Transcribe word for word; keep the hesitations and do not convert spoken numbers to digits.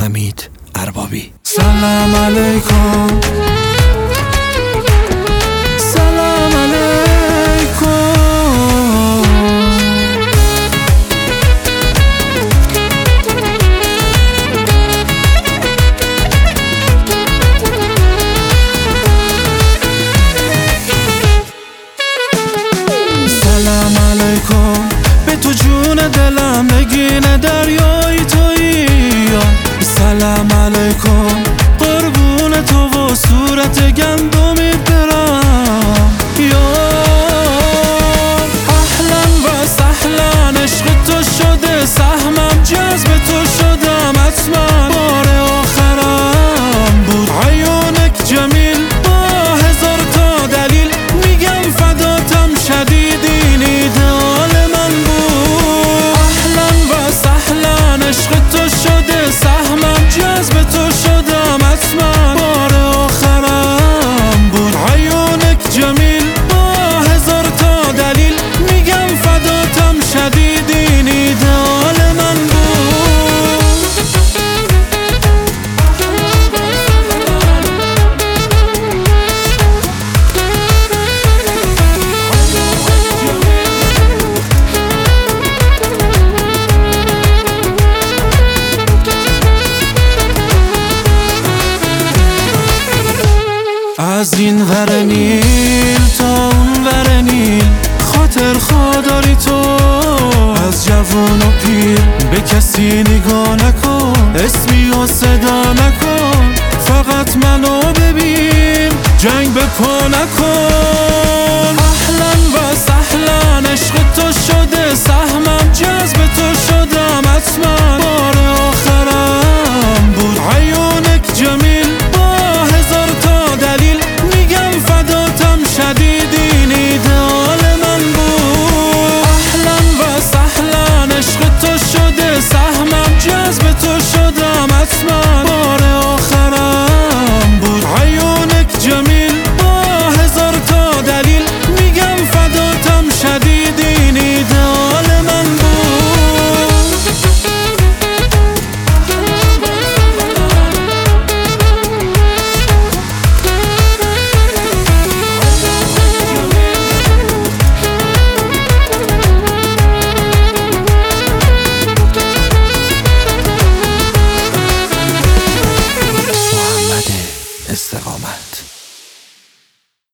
حمید اربابی. سلام علیکم، سلام علیکم. سلام علیکم به تو جون دلم، نگین دریایی تویی. سلام علیکم قربون تو و صورت گندمی برم. یا اهلا و سهلا، عشق تو شده سهمم، جذب تو شدم حتما. بار آخرم بود عیونک جمیل، با هزار تا دلیل میگم فداتم، شدیدین ایدئال من بود. اهلا و سهلا، عشق تو شده سهمم، جذب تو شدم حتما. بار آخرم بود عیونک جمیل، با هزار تا دلیل میگم فداتم، شدیدین ایدئال من بود. از این ور نیل تا اون ور نیل، خاطر خوداری تو. از جوون و پیر به کسی نگاه نکن، اسمی و صدا نکن، فقط منو ببین، جنگ به پا نکن. اهلا و سهلا، عشق تو شده سهمم، جذب تو شدم حتما.